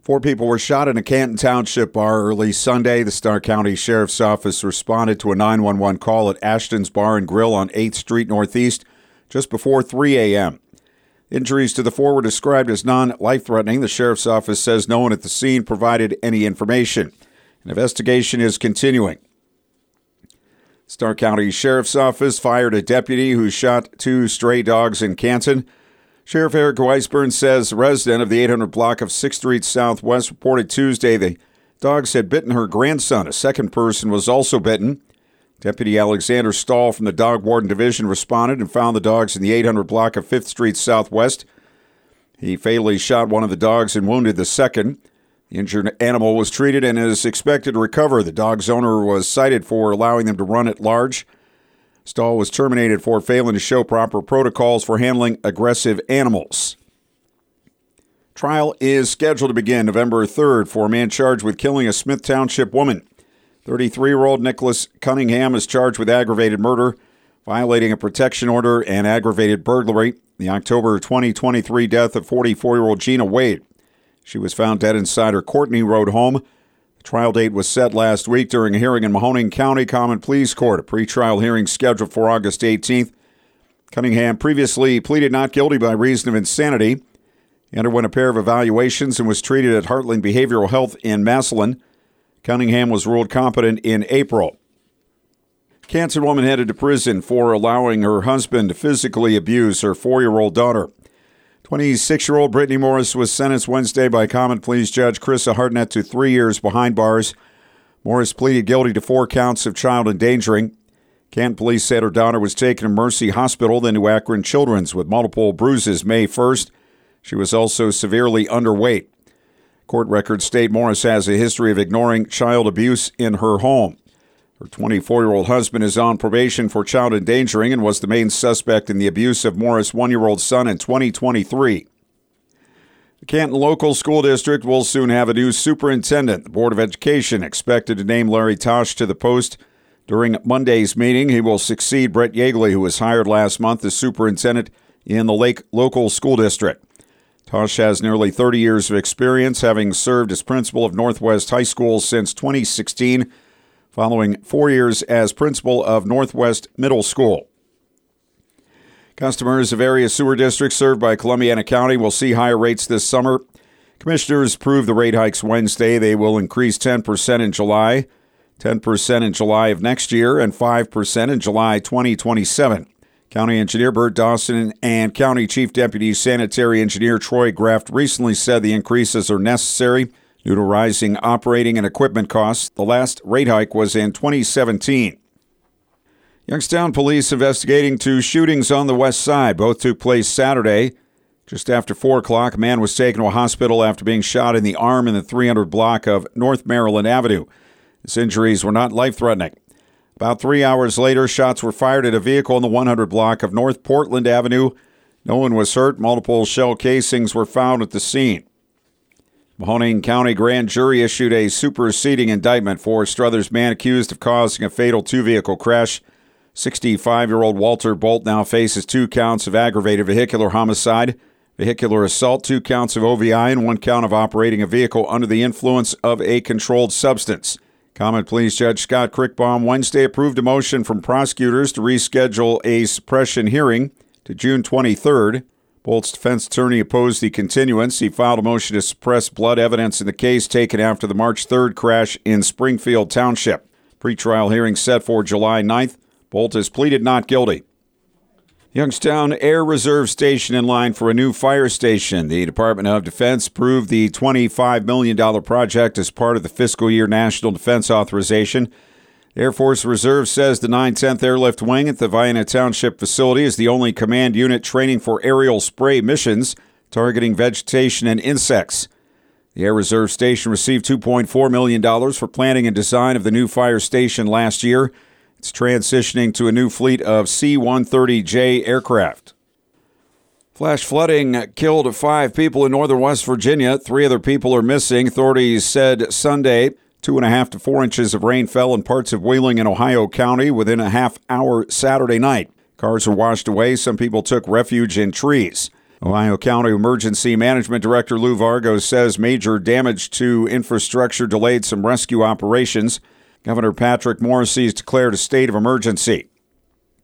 4 people were shot in a Canton Township bar early Sunday. The Starr County Sheriff's Office responded to a 911 call at Ashton's Bar and Grill on 8th Street Northeast just before 3 a.m. Injuries to the 4 were described as non-life-threatening. The Sheriff's Office says no one at the scene provided any information. An investigation is continuing. Starr County Sheriff's Office fired a deputy who shot 2 stray dogs in Canton. Sheriff Eric Weisburn says a resident of the 800 block of 6th Street Southwest reported Tuesday the dogs had bitten her grandson. A second person was also bitten. Deputy Alexander Stahl from the Dog Warden Division responded and found the dogs in the 800 block of 5th Street Southwest. He fatally shot one of the dogs and wounded the second. The injured animal was treated and is expected to recover. The dog's owner was cited for allowing them to run at large. Stahl was terminated for failing to show proper protocols for handling aggressive animals. Trial is scheduled to begin November 3rd for a man charged with killing a Smith Township woman. 33-year-old Nicholas Cunningham is charged with aggravated murder, violating a protection order, and aggravated burglary. The October 2023 death of 44-year-old Gina Wade. She was found dead inside her Courtney Road home. The trial date was set last week during a hearing in Mahoning County Common Pleas Court. A pretrial hearing scheduled for August 18th. Cunningham previously pleaded not guilty by reason of insanity. He underwent a pair of evaluations and was treated at Heartland Behavioral Health in Massillon. Cunningham was ruled competent in April. Canton woman headed to prison for allowing her husband to physically abuse her 4-year-old daughter. 26-year-old Brittany Morris was sentenced Wednesday by Common Pleas Judge Krista Hartnett to 3 years behind bars. Morris pleaded guilty to 4 counts of child endangering. Canton police said her daughter was taken to Mercy Hospital, then to Akron Children's with multiple bruises May 1st. She was also severely underweight. Court records state Morris has a history of ignoring child abuse in her home. Her 24-year-old husband is on probation for child endangering and was the main suspect in the abuse of Morris' 1-year-old son in 2023. The Canton Local School District will soon have a new superintendent. The Board of Education expected to name Larry Tosh to the post during Monday's meeting. He will succeed Brett Yeagley, who was hired last month as superintendent in the Lake Local School District. Tosh has nearly 30 years of experience, having served as principal of Northwest High School since 2016, following 4 years as principal of Northwest Middle School. Customers of various sewer districts served by Columbiana County will see higher rates this summer. Commissioners approved the rate hikes Wednesday. They will increase 10% in July, 10% in July of next year, and 5% in July 2027. County Engineer Bert Dawson and County Chief Deputy Sanitary Engineer Troy Graft recently said the increases are necessary due to rising operating and equipment costs. The last rate hike was in 2017. Youngstown police investigating 2 shootings on the west side. Both took place Saturday. Just after 4 o'clock, a man was taken to a hospital after being shot in the arm in the 300 block of North Maryland Avenue. His injuries were not life-threatening. About 3 hours later, shots were fired at a vehicle in the 100 block of North Portland Avenue. No one was hurt. Multiple shell casings were found at the scene. Mahoning County grand jury issued a superseding indictment for Struthers man accused of causing a fatal 2-vehicle crash. 65-year-old Walter Bolt now faces 2 counts of aggravated vehicular homicide, vehicular assault, 2 counts of OVI, and 1 count of operating a vehicle under the influence of a controlled substance. Common Pleas Judge Scott Crickbaum Wednesday approved a motion from prosecutors to reschedule a suppression hearing to June 23rd. Bolt's defense attorney opposed the continuance. He filed a motion to suppress blood evidence in the case taken after the March 3rd crash in Springfield Township. Pretrial hearing set for July 9th. Bolt has pleaded not guilty. Youngstown Air Reserve Station in line for a new fire station. The Department of Defense approved the $25 million project as part of the fiscal year National Defense Authorization. The Air Force Reserve says the 910th Airlift Wing at the Vienna Township facility is the only command unit training for aerial spray missions targeting vegetation and insects. The Air Reserve Station received $2.4 million for planning and design of the new fire station last year. It's transitioning to a new fleet of C-130J aircraft. Flash flooding killed 5 people in northern West Virginia. 3 other people are missing. Authorities said Sunday 2.5 to 4 inches of rain fell in parts of Wheeling and Ohio County within a half hour Saturday night. Cars were washed away. Some people took refuge in trees. Ohio County Emergency Management Director Lou Vargo says major damage to infrastructure delayed some rescue operations. Governor Patrick Morrisey has declared a state of emergency.